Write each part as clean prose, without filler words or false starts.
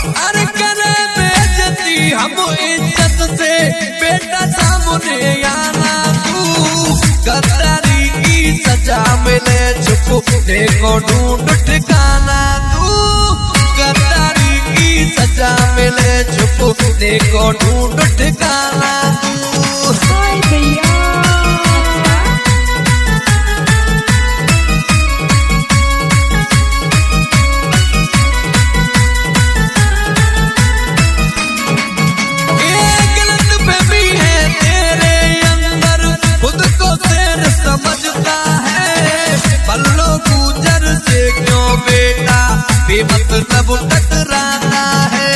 अरे करे बेइज्जती हम इज्जत से बेटा सामने आना तू गद्दारी की सजा मिले चुप देखो ढूंढ ठिकाना तू गद्दारी की सजा मिले चुप देखो ढूंढ ठिकाना तू। बेमतलब टकराना है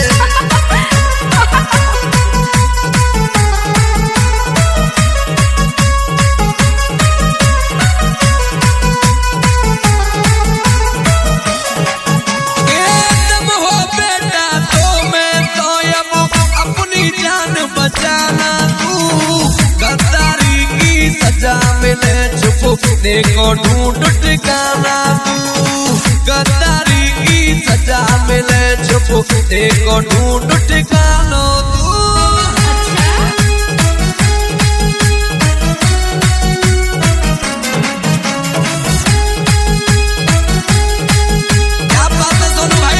एकदम हो बेटा तो मैं तो अब अपनी जान बचाना तू गद्दारी की सजा मिले चुप देखो ढूंढ ठिकाना तू गद्दारी की सजा मिले चुप देखो ढूंढ ठिकाना तू। क्या बात है सोनू भाई।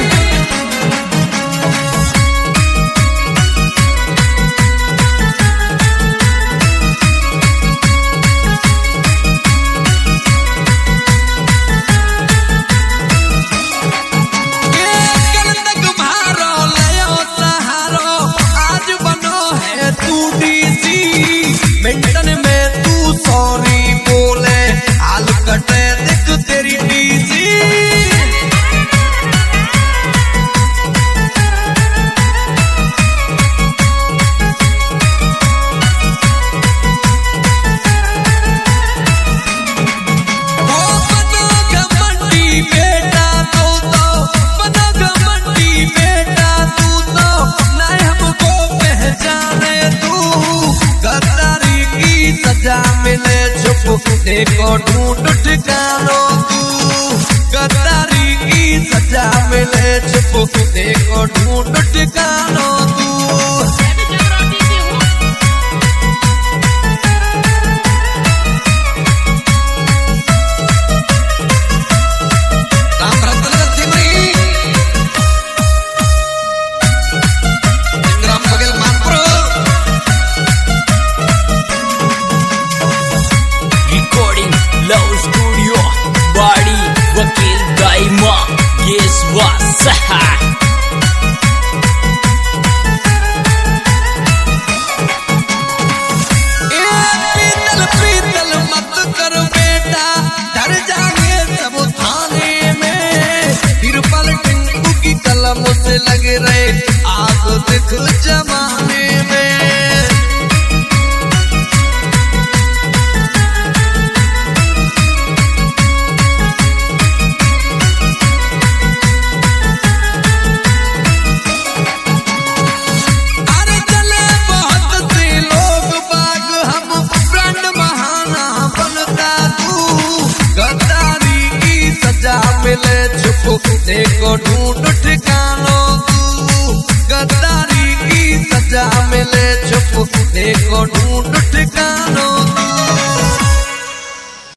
मिंटन में तू सॉरी बोले हाल कटे देख तेरी डीसी घमंडी बेटा तू तो बनो घमंडी बेटा तू तो ना हमको पहचाने तू गद्दारी की सजा मिले चुप देखो ढूंढ ठिकाना तू गद्दारी की सजा मिले चुप